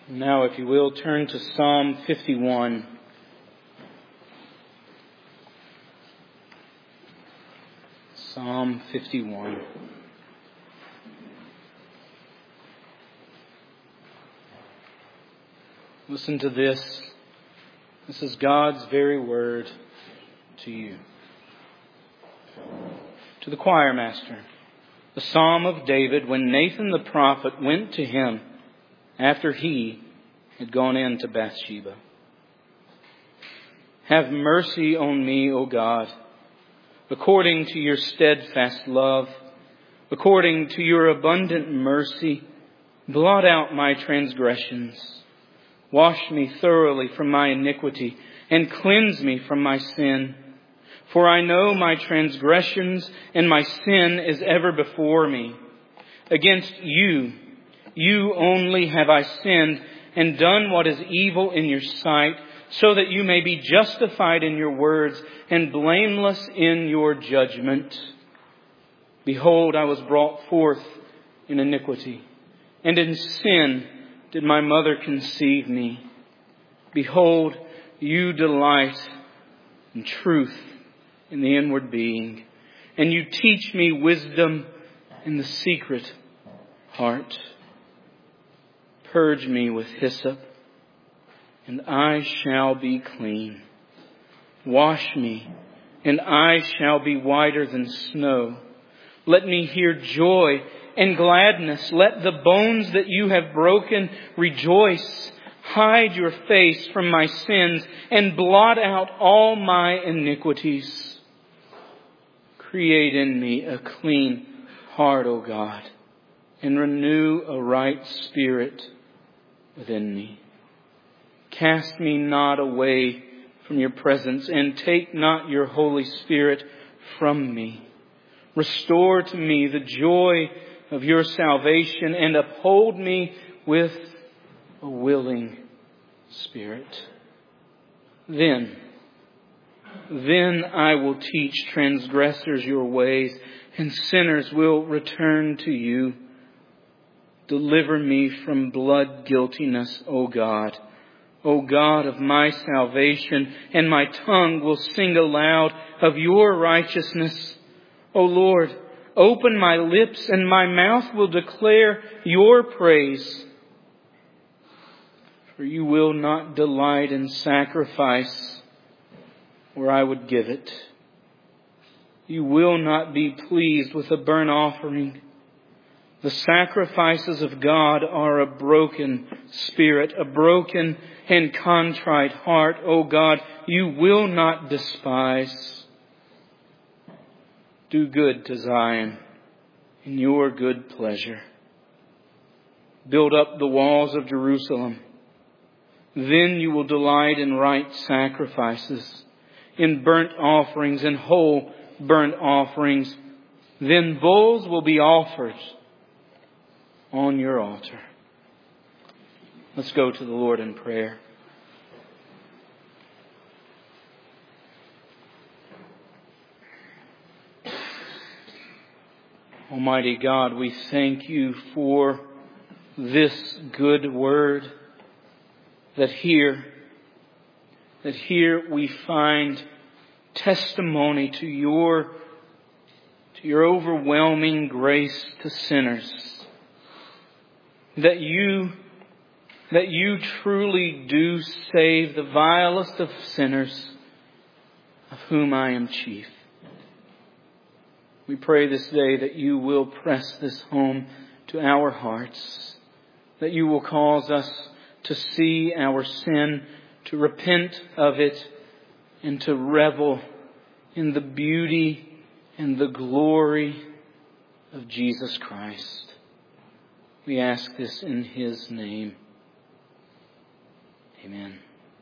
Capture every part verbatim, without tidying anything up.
Now, if you will, turn to Psalm fifty-one. Psalm fifty-one. Listen to this. This is God's very word to you. To the choir master, the Psalm of David when Nathan the prophet went to him after he had gone in to Bathsheba. Have mercy on me, O God, according to your steadfast love, according to your abundant mercy. Blot out my transgressions. Wash me thoroughly from my iniquity and cleanse me from my sin. For I know my transgressions and my sin is ever before me. Against you, you only have I sinned and done what is evil in your sight, so that you may be justified in your words and blameless in your judgment. Behold, I was brought forth in iniquity, and in sin did my mother conceive me. Behold, you delight in truth in the inward being, and you teach me wisdom in the secret heart. Purge me with hyssop, and I shall be clean. Wash me, and I shall be whiter than snow. Let me hear joy and gladness. Let the bones that you have broken rejoice. Hide your face from my sins and blot out all my iniquities. Create in me a clean heart, O God, and renew a right spirit within me. Cast me not away from your presence, and take not your Holy Spirit from me. Restore to me the joy of your salvation, and uphold me with a willing spirit. Then, then I will teach transgressors your ways, and sinners will return to you. Deliver me from blood guiltiness, O God. O God of my salvation, and my tongue will sing aloud of your righteousness. O Lord, open my lips, and my mouth will declare your praise. For you will not delight in sacrifice, or I would give it. You will not be pleased with a burnt offering. The sacrifices of God are a broken spirit, a broken and contrite heart. O God, you will not despise. Do good to Zion in your good pleasure. Build up the walls of Jerusalem. Then you will delight in right sacrifices, in burnt offerings and whole burnt offerings. Then bulls will be offered on your altar. Let's go to the Lord in prayer. Almighty God, we thank you for this good word, that here, that here we find testimony to your, to your overwhelming grace to sinners. That you, that you truly do save the vilest of sinners, of whom I am chief. We pray this day that you will press this home to our hearts, that you will cause us to see our sin, to repent of it, and to revel in the beauty and the glory of Jesus Christ. We ask this in His name. Amen.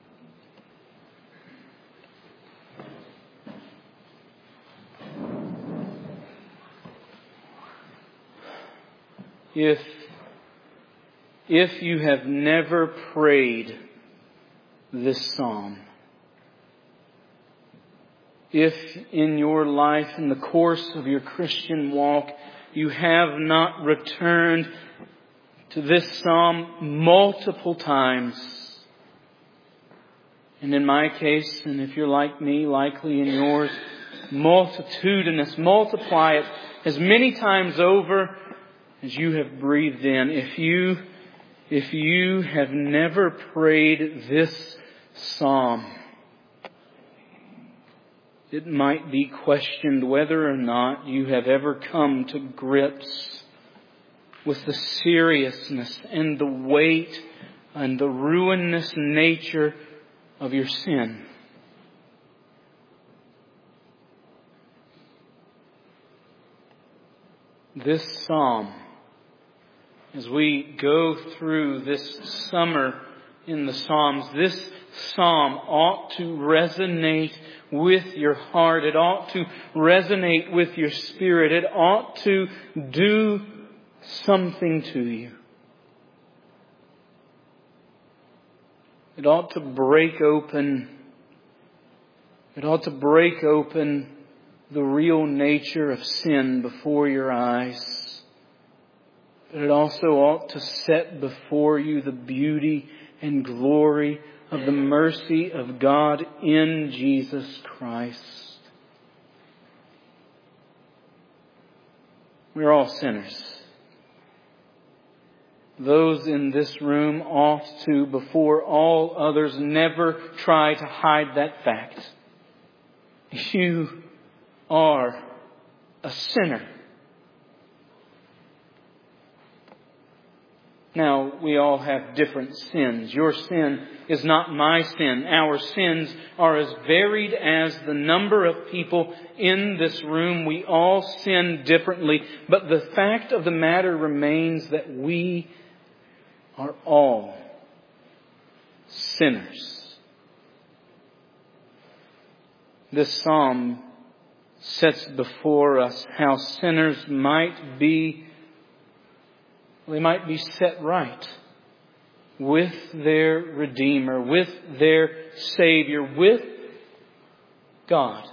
If, if you have never prayed this psalm, if in your life, in the course of your Christian walk, you have not returned to this psalm multiple times. And in my case, and if you're like me, likely in yours, multitudinous. Multiply it as many times over as you have breathed in. If you, if you have never prayed this psalm, it might be questioned whether or not you have ever come to grips with the seriousness and the weight and the ruinous nature of your sin. This psalm, as we go through this summer in the Psalms, this psalm ought to resonate with your heart. It ought to resonate with your spirit. It ought to do something to you. It ought to break open, it ought to break open the real nature of sin before your eyes. But it also ought to set before you the beauty and glory of the mercy of God in Jesus Christ. We're all sinners. Those in this room ought to, before all others, never try to hide that fact. You are a sinner. Now, we all have different sins. Your sin is not my sin. Our sins are as varied as the number of people in this room. We all sin differently. But the fact of the matter remains that we are all sinners. This psalm sets before us how sinners might be They might be set right with their Redeemer, with their Savior, with God.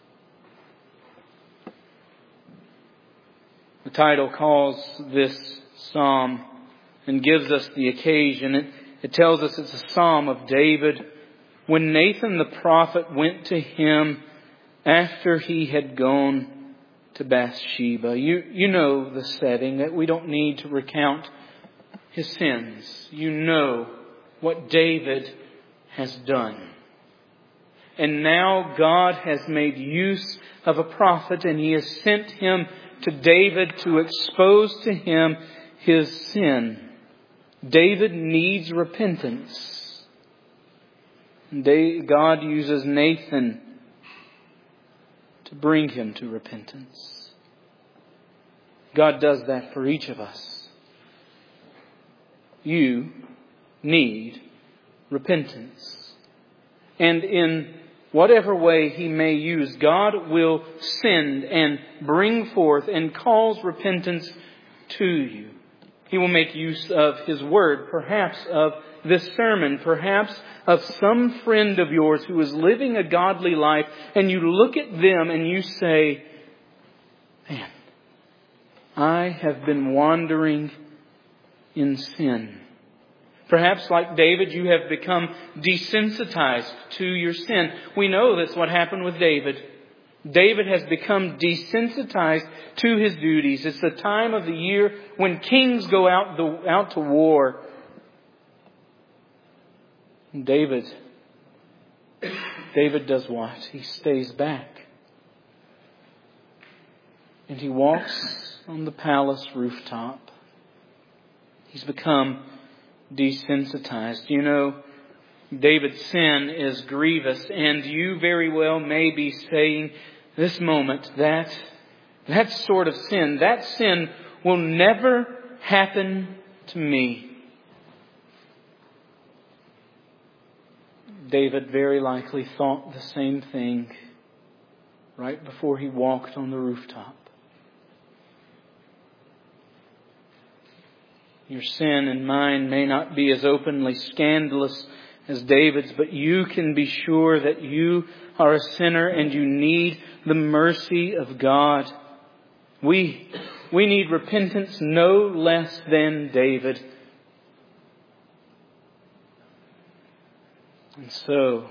The title calls this psalm and gives us the occasion. It, it tells us it's a psalm of David when Nathan the prophet went to him after he had gone to Bathsheba. You, you know the setting, that we don't need to recount his sins. You know what David has done. And now God has made use of a prophet, and he has sent him to David to expose to him his sin. David needs repentance. God uses Nathan to bring him to repentance. God does that for each of us. You need repentance. And in whatever way He may use, God will send and bring forth and cause repentance to you. He will make use of His Word, perhaps of this sermon, perhaps of some friend of yours who is living a godly life, and you look at them and you say, man, I have been wandering in sin. Perhaps like David, you have become desensitized to your sin. We know that's what happened with David. David has become desensitized to his duties. It's the time of the year when kings go out, the, out to war. And David, David does what? He stays back. And he walks on the palace rooftop. He's become desensitized. You know, David's sin is grievous, and you very well may be saying this moment that that sort of sin, that sin will never happen to me. David very likely thought the same thing right before he walked on the rooftop. Your sin and mine may not be as openly scandalous as David's, but you can be sure that you are a sinner and you need the mercy of God. We, we need repentance no less than David. And so,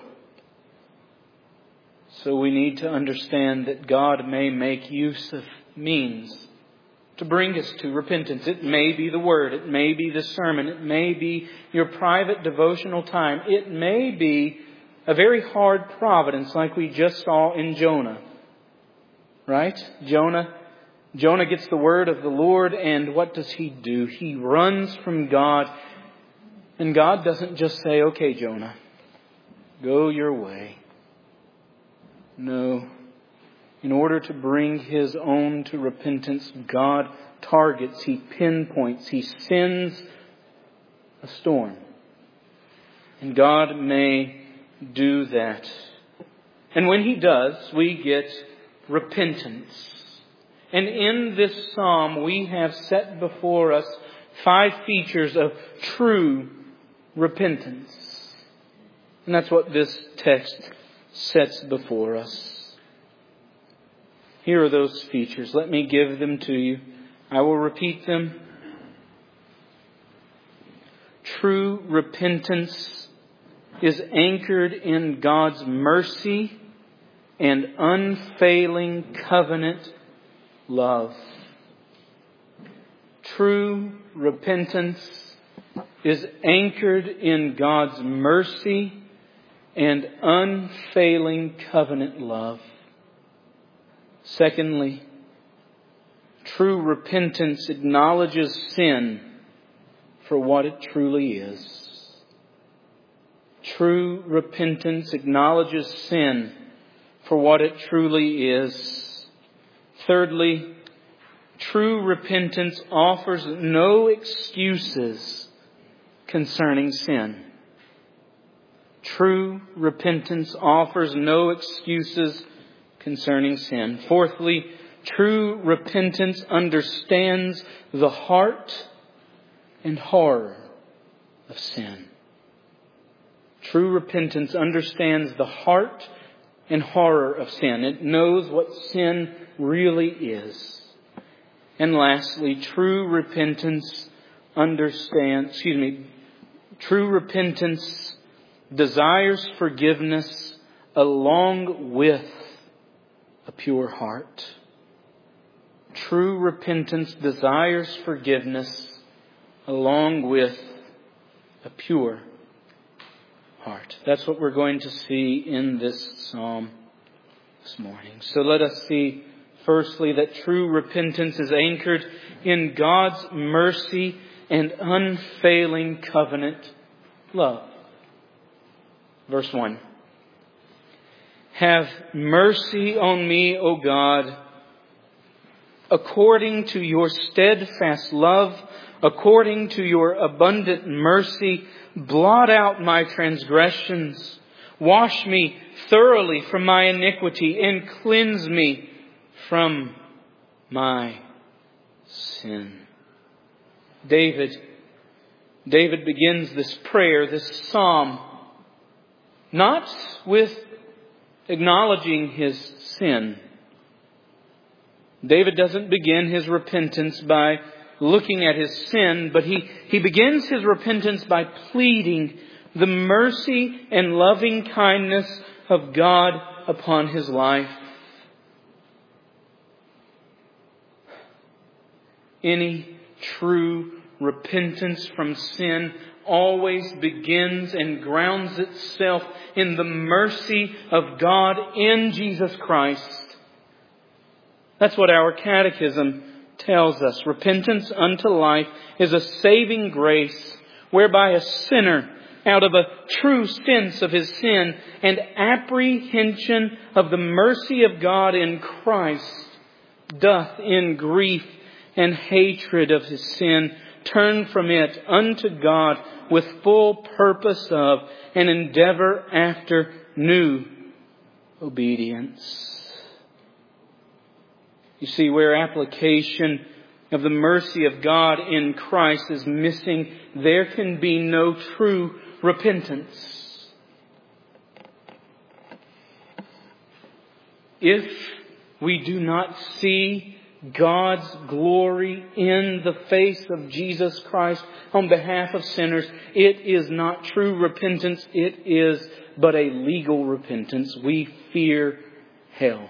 so we need to understand that God may make use of means to bring us to repentance. It may be the Word. It may be the sermon. It may be your private devotional time. It may be a very hard providence like we just saw in Jonah. Right? Jonah, Jonah gets the word of the Lord, and what does he do? He runs from God. And God doesn't just say, okay, Jonah, go your way. No. In order to bring His own to repentance, God targets, He pinpoints, He sends a storm. And God may do that. And when He does, we get repentance. And in this psalm, we have set before us five features of true repentance. And that's what this text sets before us. Here are those features. Let me give them to you. I will repeat them. True repentance is anchored in God's mercy and unfailing covenant love. True repentance is anchored in God's mercy and unfailing covenant love. Secondly, true repentance acknowledges sin for what it truly is. True repentance acknowledges sin for what it truly is. Thirdly, true repentance offers no excuses concerning sin. True repentance offers no excuses concerning sin. Fourthly, true repentance understands the heart and horror of sin. True repentance understands the heart and horror of sin. It knows what sin really is. And lastly, true repentance understands, excuse me, true repentance desires forgiveness along with a pure heart. True repentance desires forgiveness along with a pure heart. That's what we're going to see in this psalm this morning. So let us see, firstly, that true repentance is anchored in God's mercy and unfailing covenant love. Verse one. Have mercy on me, O God, according to your steadfast love, according to your abundant mercy, blot out my transgressions. Wash me thoroughly from my iniquity and cleanse me from my sin. David, David begins this prayer, this psalm, not with acknowledging his sin. David doesn't begin his repentance by looking at his sin, but he, he begins his repentance by pleading the mercy and loving kindness of God upon his life. Any true repentance from sin always begins and grounds itself in the mercy of God in Jesus Christ. That's what our catechism tells us. Repentance unto life is a saving grace whereby a sinner, out of a true sense of his sin and apprehension of the mercy of God in Christ, doth in grief and hatred of his sin turn from it unto God with full purpose of and endeavor after new obedience. You see, where application of the mercy of God in Christ is missing, there can be no true repentance. If we do not see God's glory in the face of Jesus Christ on behalf of sinners. It is not true repentance. It is but a legal repentance. We fear hell.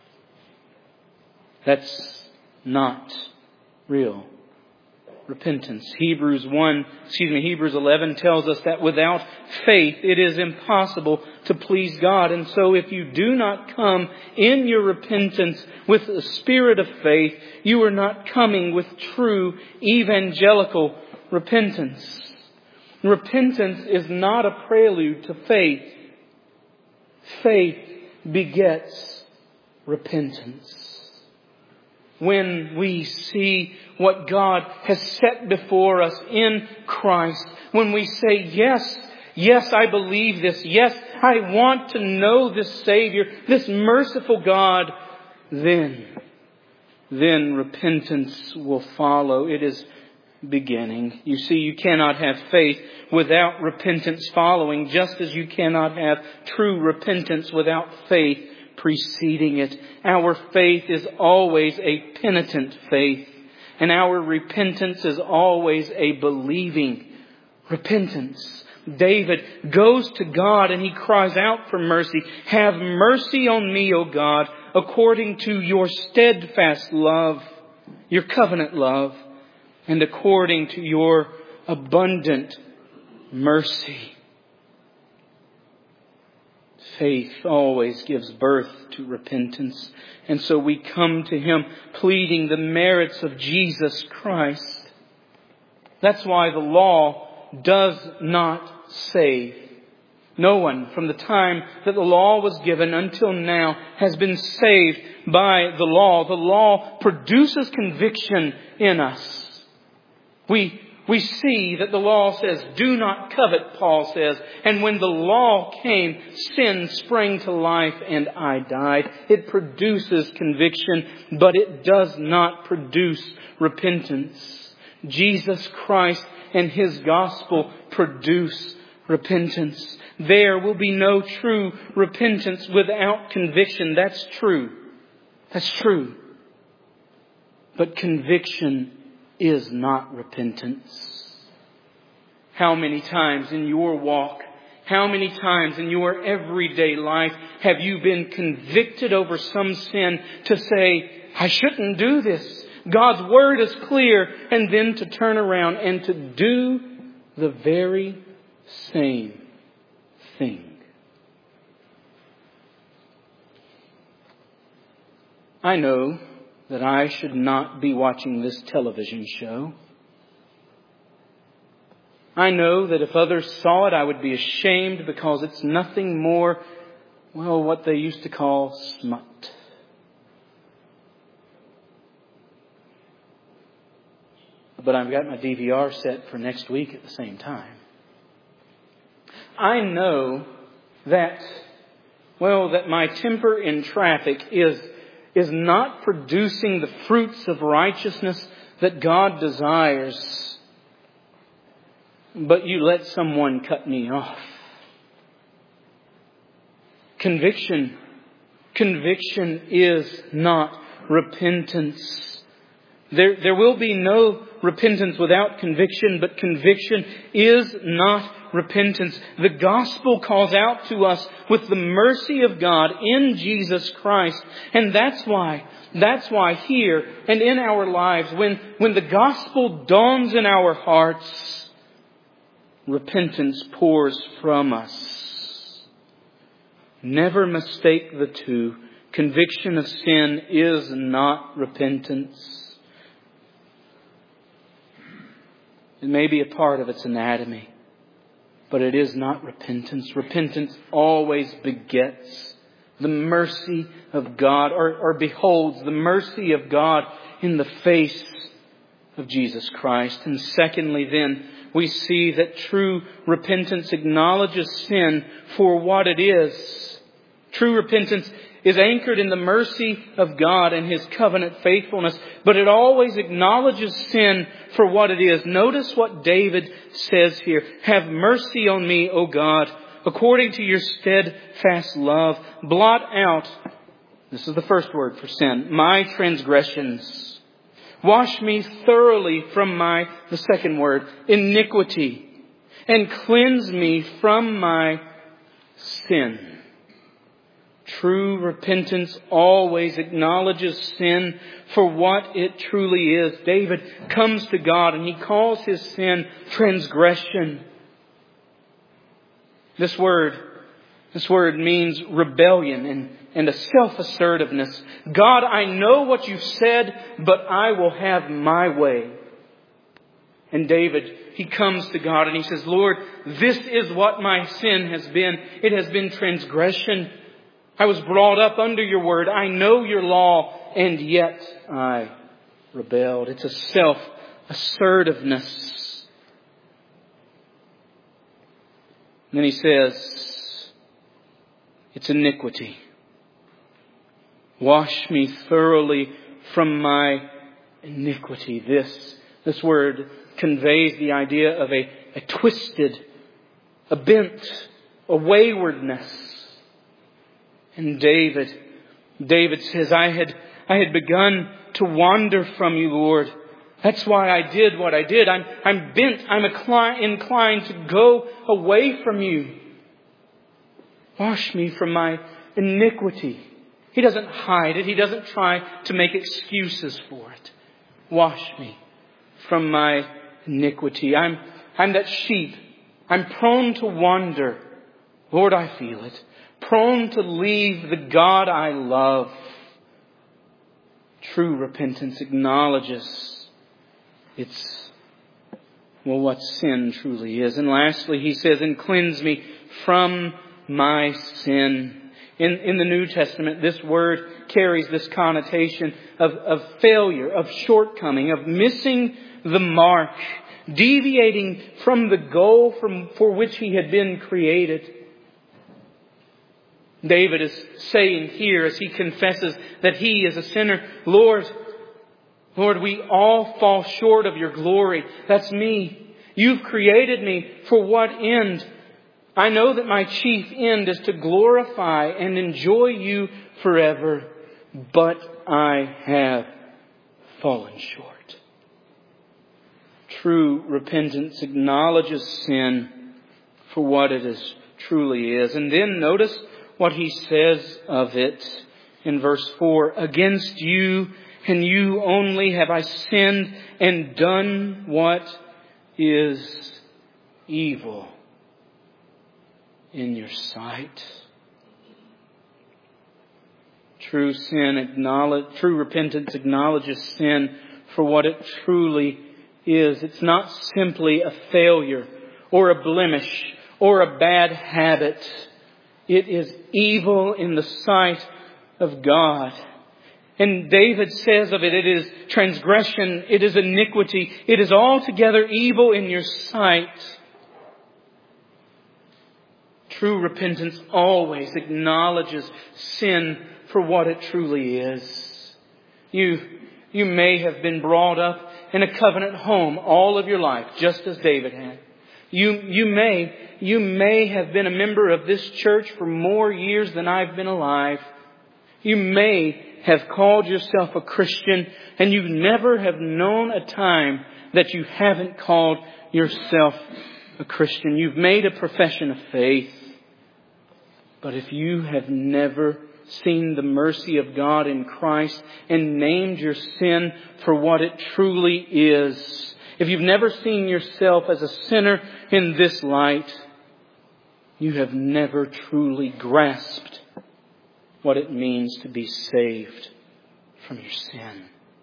That's not real repentance. Hebrews one, excuse me, Hebrews eleven tells us that without faith it is impossible to please God. And so if you do not come in your repentance with a spirit of faith, you are not coming with true evangelical repentance. Repentance is not a prelude to faith. Faith begets repentance. When we see what God has set before us in Christ, when we say, yes, yes, I believe this. Yes, I want to know this Savior, this merciful God, then, then repentance will follow. It is beginning. You see, you cannot have faith without repentance following, just as you cannot have true repentance without faith preceding it. Our faith is always a penitent faith, and our repentance is always a believing repentance. David goes to God and he cries out for mercy. Have mercy on me, O God, according to your steadfast love, your covenant love, and according to your abundant mercy. Faith always gives birth to repentance. And so we come to Him pleading the merits of Jesus Christ. That's why the law does not save. No one from the time that the law was given until now has been saved by the law. The law produces conviction in us. We We see that the law says, do not covet, Paul says. And when the law came, sin sprang to life and I died. It produces conviction, but it does not produce repentance. Jesus Christ and His gospel produce repentance. There will be no true repentance without conviction. That's true. That's true. But conviction is not repentance. How many times in your walk, how many times in your everyday life have you been convicted over some sin to say, I shouldn't do this. God's word is clear. And then to turn around and to do the very same thing. I know that I should not be watching this television show. I know that if others saw it, I would be ashamed because it's nothing more, well, what they used to call smut. But I've got my D V R set for next week at the same time. I know that, well, that my temper in traffic is is not producing the fruits of righteousness that God desires. But you let someone cut me off. Conviction. Conviction is not repentance. There, there will be no repentance without conviction, but conviction is not repentance. The gospel calls out to us with the mercy of God in Jesus Christ. And that's why, that's why here and in our lives, when, when the gospel dawns in our hearts, repentance pours from us. Never mistake the two. Conviction of sin is not repentance. It may be a part of its anatomy, but it is not repentance. Repentance always begets the mercy of God, or, or beholds the mercy of God in the face of Jesus Christ. And secondly, then, we see that true repentance acknowledges sin for what it is. True repentance is anchored in the mercy of God and His covenant faithfulness, but it always acknowledges sin for what it is. Notice what David says here. Have mercy on me, O God, according to your steadfast love. Blot out This is the first word for sin. My transgressions. Wash me thoroughly from my, the second word, iniquity. And cleanse me from my sin. True repentance always acknowledges sin for what it truly is. David comes to God and he calls his sin transgression. This word, this word means rebellion and, and a self-assertiveness. God, I know what you've said, but I will have my way. And David, he comes to God and he says, Lord, this is what my sin has been. It has been transgression. I was brought up under your word. I know your law, and yet I rebelled. It's a self-assertiveness. And then he says, it's iniquity. Wash me thoroughly from my iniquity. This, this word conveys the idea of a, a twisted, a bent, a waywardness. And David, David says, I had, I had begun to wander from you, Lord. That's why I did what I did. I'm, I'm bent, I'm inclined to go away from you. Wash me from my iniquity. He doesn't hide it. He doesn't try to make excuses for it. Wash me from my iniquity. I'm, I'm that sheep. I'm prone to wander. Lord, I feel it. Prone to leave the God I love. True repentance acknowledges it's, well, what sin truly is. And lastly, he says, and cleanse me from my sin. In, in the New Testament, this word carries this connotation of, of failure, of shortcoming, of missing the mark, deviating from the goal from, for which he had been created. David is saying here as he confesses that he is a sinner, Lord, Lord, we all fall short of your glory. That's me. You've created me for what end? I know that my chief end is to glorify and enjoy you forever, but I have fallen short. True repentance acknowledges sin for what it is, truly is. And then notice what he says of it in verse four. Against you and you only have I sinned and done what is evil in your sight. True sin acknowledge, true repentance acknowledges sin for what it truly is. It's not simply a failure or a blemish or a bad habit. It is evil in the sight of God. And David says of it, it is transgression, it is iniquity, it is altogether evil in your sight. True repentance always acknowledges sin for what it truly is. You, you may have been brought up in a covenant home all of your life, just as David had. You, you may, you may have been a member of this church for more years than I've been alive. You may have called yourself a Christian and you never have known a time that you haven't called yourself a Christian. You've made a profession of faith. But if you have never seen the mercy of God in Christ and named your sin for what it truly is, if you've never seen yourself as a sinner in this light, you have never truly grasped what it means to be saved from your sin.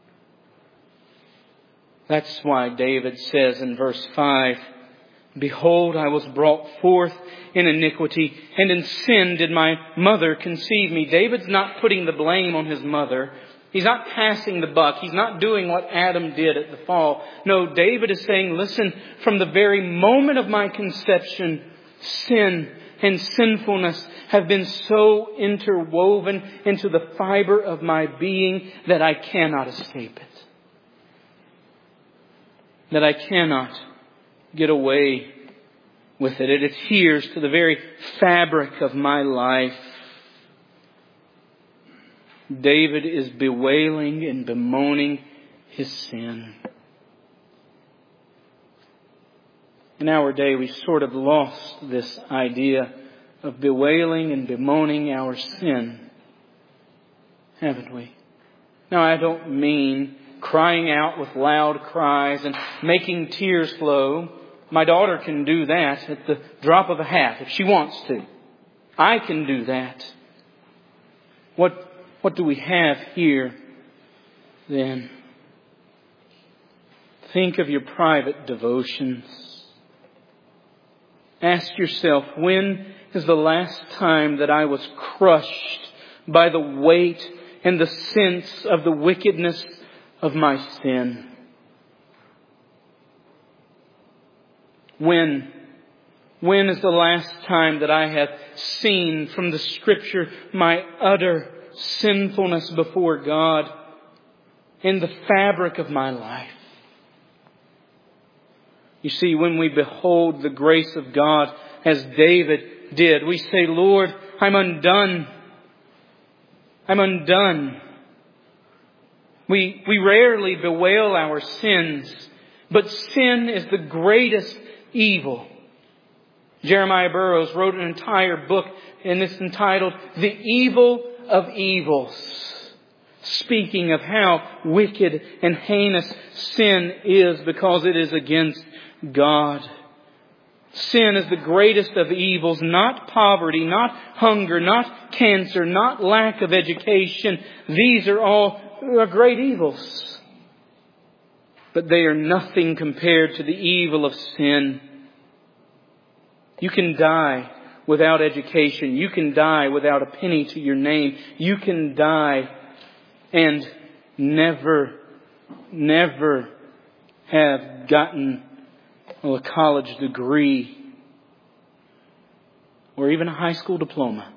That's why David says in verse five, Behold, I was brought forth in iniquity, and in sin did my mother conceive me. David's not putting the blame on his mother. He's not passing the buck. He's not doing what Adam did at the fall. No, David is saying, listen, from the very moment of my conception, sin and sinfulness have been so interwoven into the fiber of my being that I cannot escape it. That I cannot get away with it. It adheres to the very fabric of my life. David is bewailing and bemoaning his sin. In our day, we sort of lost this idea of bewailing and bemoaning our sin, haven't we? Now, I don't mean crying out with loud cries and making tears flow. My daughter can do that at the drop of a hat if she wants to. I can do that. What, what do we have here then? Think of your private devotions. Ask yourself, when is the last time that I was crushed by the weight and the sense of the wickedness of my sin? When, when is the last time that I have seen from the Scripture my utter sinfulness before God in the fabric of my life? You see, when we behold the grace of God as David did, we say, Lord, I'm undone. I'm undone. We, we rarely bewail our sins, but sin is the greatest evil. Jeremiah Burroughs wrote an entire book, and it's entitled The Evil of Evils, speaking of how wicked and heinous sin is because it is against God. Sin is the greatest of evils, not poverty, not hunger, not cancer, not lack of education. These are all are great evils. But they are nothing compared to the evil of sin. You can die without education. You can die without a penny to your name. You can die and never, never have gotten a college degree or even a high school diploma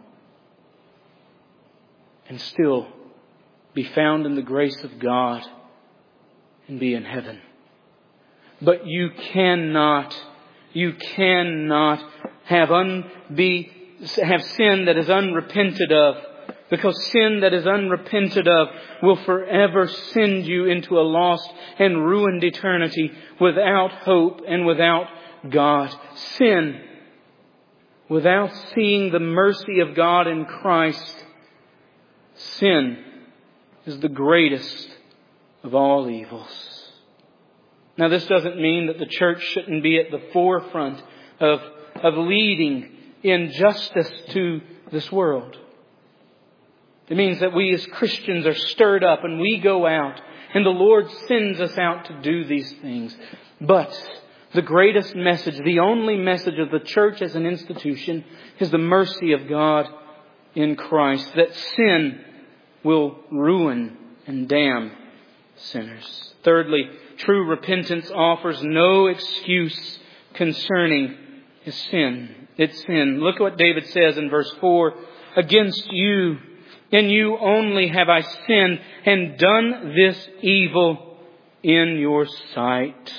and still be found in the grace of God and be in heaven. But you cannot, you cannot have un, be, have sin that is unrepented of, because sin that is unrepented of will forever send you into a lost and ruined eternity without hope and without God. Sin, without seeing the mercy of God in Christ, sin is the greatest of all evils. Now, this doesn't mean that the church shouldn't be at the forefront of, of leading in justice to this world. It means that we as Christians are stirred up and we go out and the Lord sends us out to do these things. But the greatest message, the only message of the church as an institution, is the mercy of God in Christ. That sin will ruin and damn sinners. Thirdly, true repentance offers no excuse concerning his sin. Its sin. Look at what David says in verse four. Against you, and you only have I sinned and done this evil in your sight.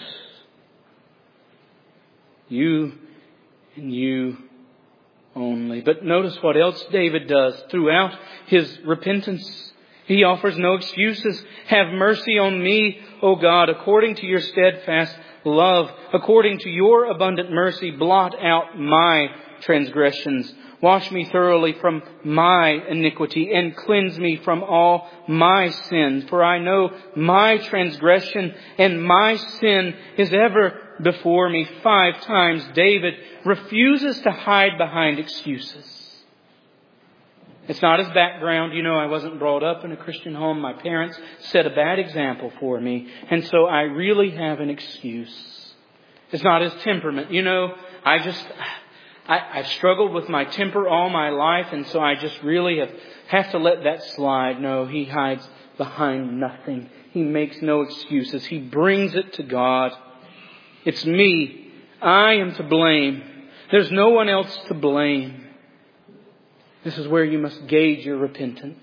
You and you only. But notice what else David does throughout his repentance. He offers no excuses. Have mercy on me, O God, according to your steadfast love. According to your abundant mercy, blot out my transgressions. Wash me thoroughly from my iniquity and cleanse me from all my sins. For I know my transgression and my sin is ever before me. Five times David refuses to hide behind excuses. It's not his background. You know, I wasn't brought up in a Christian home. My parents set a bad example for me. And so I really have an excuse. It's not his temperament. You know, I just... I, I've struggled with my temper all my life, and so I just really have, have to let that slide. No, he hides behind nothing. He makes no excuses. He brings it to God. It's me. I am to blame. There's no one else to blame. This is where you must gauge your repentance.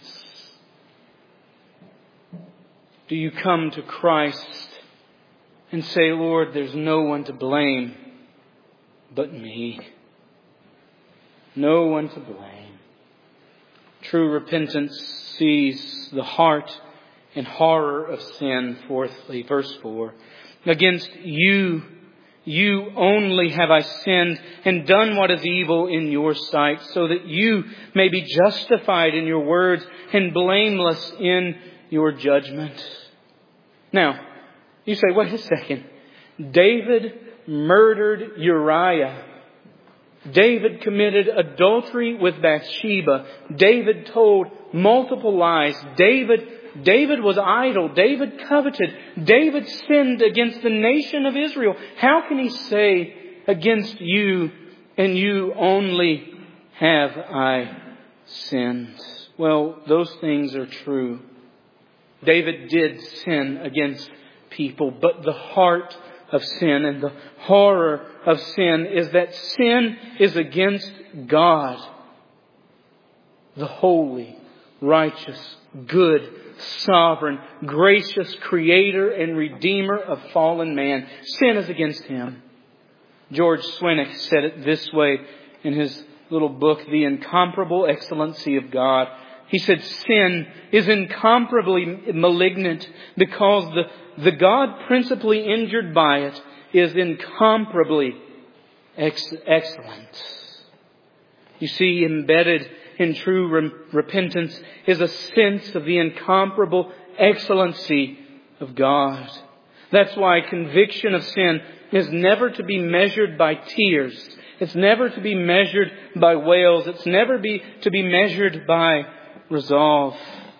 Do you come to Christ and say, Lord, there's no one to blame but me? No one to blame. True repentance sees the heart and horror of sin. Fourthly, verse four. Against you, you only have I sinned and done what is evil in your sight, so that you may be justified in your words and blameless in your judgment. Now, you say, wait a second. David murdered Uriah. David committed adultery with Bathsheba. David told multiple lies. David, David was idle. David coveted. David sinned against the nation of Israel. How can he say, against you and you only have I sinned? Well, those things are true. David did sin against people, but the heart of sin and the horror of sin is that sin is against God, the holy, righteous, good, sovereign, gracious Creator and Redeemer of fallen man. Sin is against Him. George Swinnock said it this way in his little book, The Incomparable Excellency of God. He said, sin is incomparably malignant because the The God principally injured by it is incomparably ex- excellent. You see, embedded in true re- repentance is a sense of the incomparable excellency of God. That's why conviction of sin is never to be measured by tears. It's never to be measured by wails. It's never be to be measured by resolve,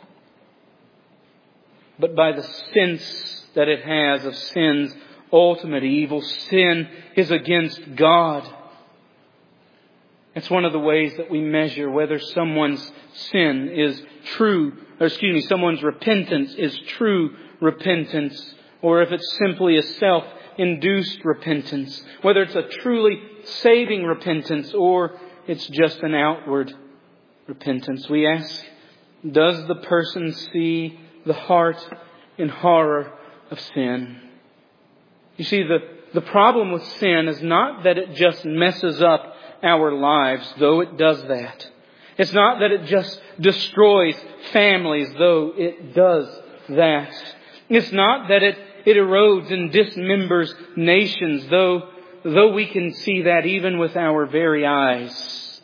but by the sense that it has of sin's ultimate evil. Sin is against God. It's one of the ways that we measure whether someone's sin is true, or excuse me, someone's repentance is true repentance, or if it's simply a self-induced repentance, whether it's a truly saving repentance or it's just an outward repentance. We ask, does the person see the heart and horror of sin? You see, the, the problem with sin is not that it just messes up our lives, though it does that. It's not that it just destroys families, though it does that. It's not that it, it erodes and dismembers nations, though, though we can see that even with our very eyes.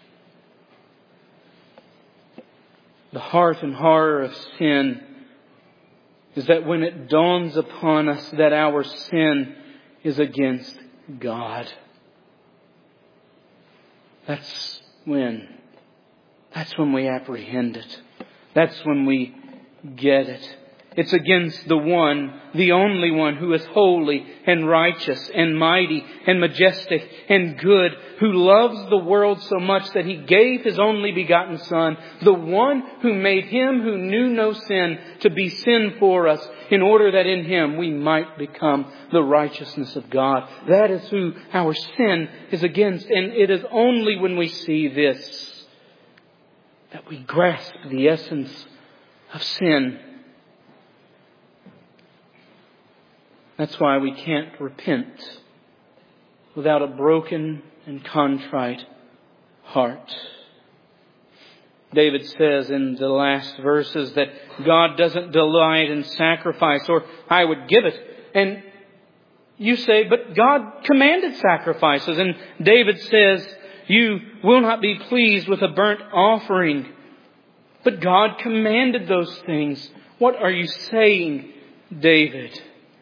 The heart and horror of sin is that when it dawns upon us that our sin is against God, that's when, that's when we apprehend it. That's when we get it. It's against the one, the only one who is holy and righteous and mighty and majestic and good, who loves the world so much that He gave His only begotten Son, the one who made Him who knew no sin to be sin for us, in order that in Him we might become the righteousness of God. That is who our sin is against. And it is only when we see this that we grasp the essence of sin. That's why we can't repent without a broken and contrite heart. David says in the last verses that God doesn't delight in sacrifice, or I would give it. And you say, but God commanded sacrifices. And David says, you will not be pleased with a burnt offering. But God commanded those things. What are you saying, David?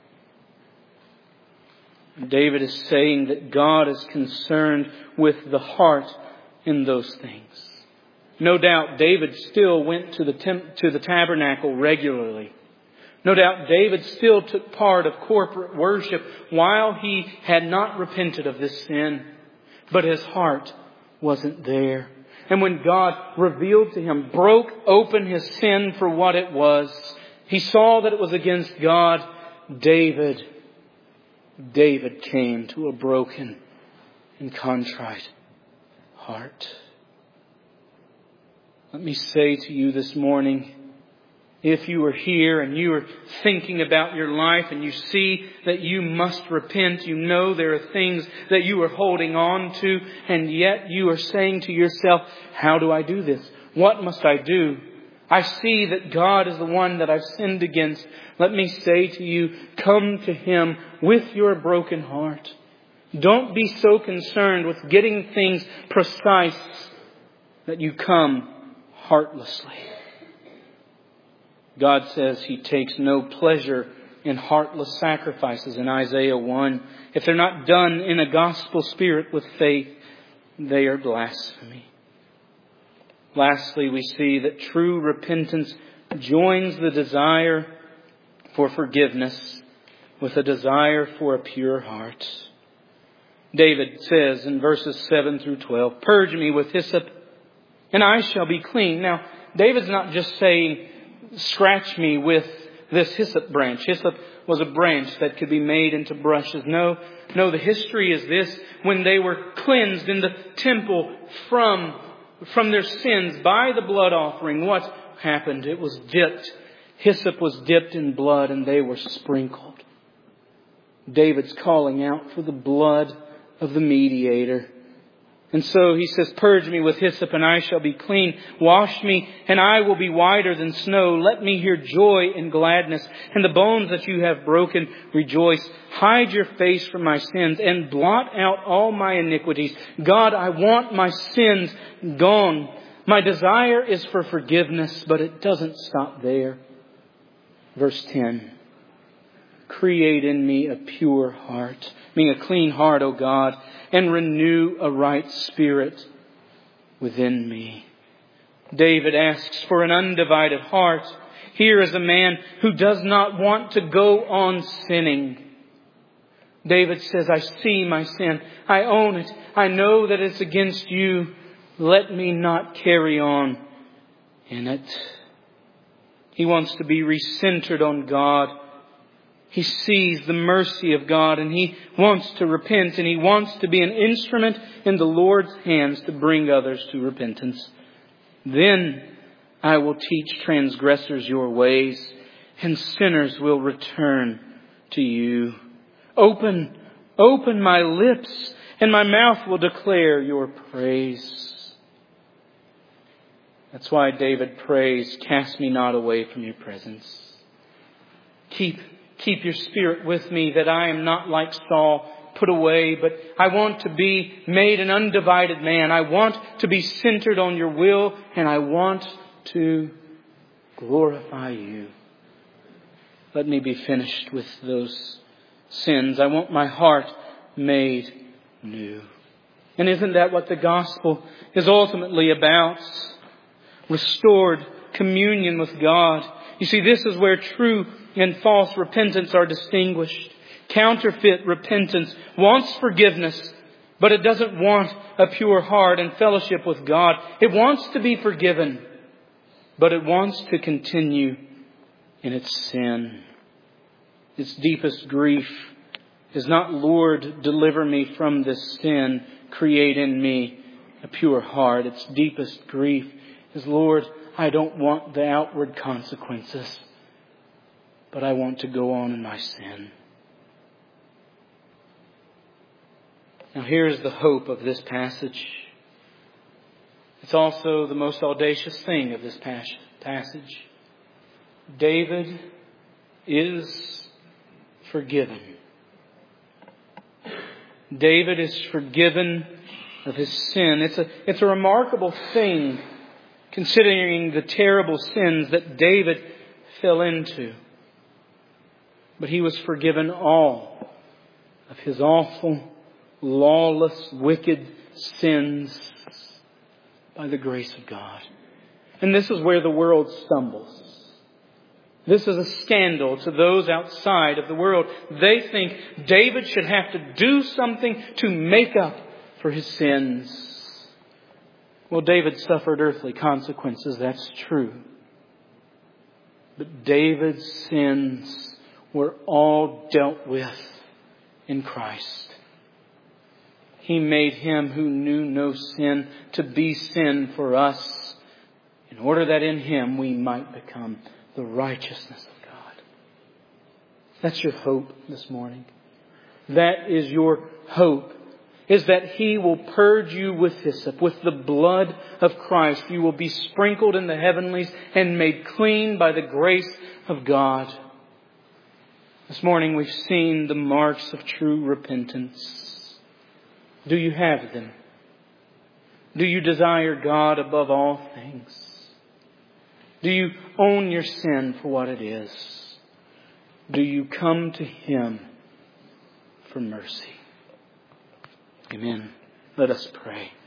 David is saying that God is concerned with the heart in those things. No doubt David still went to the temp- to the tabernacle regularly. No doubt David still took part of corporate worship while he had not repented of this sin. But his heart wasn't there. And when God revealed to him, broke open his sin for what it was, he saw that it was against God. David David came to a broken and contrite heart. Let me say to you this morning, if you are here and you are thinking about your life and you see that you must repent, you know there are things that you are holding on to, and yet you are saying to yourself, how do I do this? What must I do? I see that God is the one that I've sinned against. Let me say to you, come to Him with your broken heart. Don't be so concerned with getting things precise that you come heartlessly. God says He takes no pleasure in heartless sacrifices in Isaiah one. If they're not done in a gospel spirit with faith, they are blasphemy. Lastly, we see that true repentance joins the desire for forgiveness with a desire for a pure heart. David says in verses seven through twelve, purge me with hyssop and I shall be clean. Now, David's not just saying, scratch me with this hyssop branch. Hyssop was a branch that could be made into brushes. No, no, the history is this. When they were cleansed in the temple from, from their sins by the blood offering, what happened? It was dipped. Hyssop was dipped in blood and they were sprinkled. David's calling out for the blood of the mediator. And so he says, purge me with hyssop and I shall be clean. Wash me and I will be whiter than snow. Let me hear joy and gladness. And the bones that you have broken rejoice. Hide your face from my sins and blot out all my iniquities. God, I want my sins gone. My desire is for forgiveness, but it doesn't stop there. Verse ten. Create in me a pure heart, meaning a clean heart, O God, and renew a right spirit within me. David asks for an undivided heart. Here is a man who does not want to go on sinning. David says, I see my sin. I own it. I know that it's against you. Let me not carry on in it. He wants to be recentered on God. He sees the mercy of God and he wants to repent and he wants to be an instrument in the Lord's hands to bring others to repentance. Then I will teach transgressors your ways and sinners will return to you. Open, open my lips and my mouth will declare your praise. That's why David prays, cast me not away from your presence. Keep Keep your spirit with me that I am not like Saul, put away, but I want to be made an undivided man. I want to be centered on your will and I want to glorify you. Let me be finished with those sins. I want my heart made new. And isn't that what the gospel is ultimately about? Restored communion with God. You see, this is where true and false repentance are distinguished. Counterfeit repentance wants forgiveness, but it doesn't want a pure heart and fellowship with God. It wants to be forgiven, but it wants to continue in its sin. Its deepest grief is not, Lord, deliver me from this sin. Create in me a pure heart. Its deepest grief is, Lord, I don't want the outward consequences, but I want to go on in my sin. Now here's the hope of this passage. It's also the most audacious thing of this passage. David is forgiven. David is forgiven of his sin. It's a, it's a remarkable thing considering the terrible sins that David fell into. But he was forgiven all of his awful, lawless, wicked sins by the grace of God. And this is where the world stumbles. This is a scandal to those outside of the world. They think David should have to do something to make up for his sins. Well, David suffered earthly consequences, that's true. But David's sins were all dealt with in Christ. He made Him who knew no sin to be sin for us, in order that in Him we might become the righteousness of God. That's your hope this morning. That is your hope is that He will purge you with hyssop, with the blood of Christ. You will be sprinkled in the heavenlies and made clean by the grace of God. This morning we've seen the marks of true repentance. Do you have them? Do you desire God above all things? Do you own your sin for what it is? Do you come to Him for mercy? Amen. Let us pray.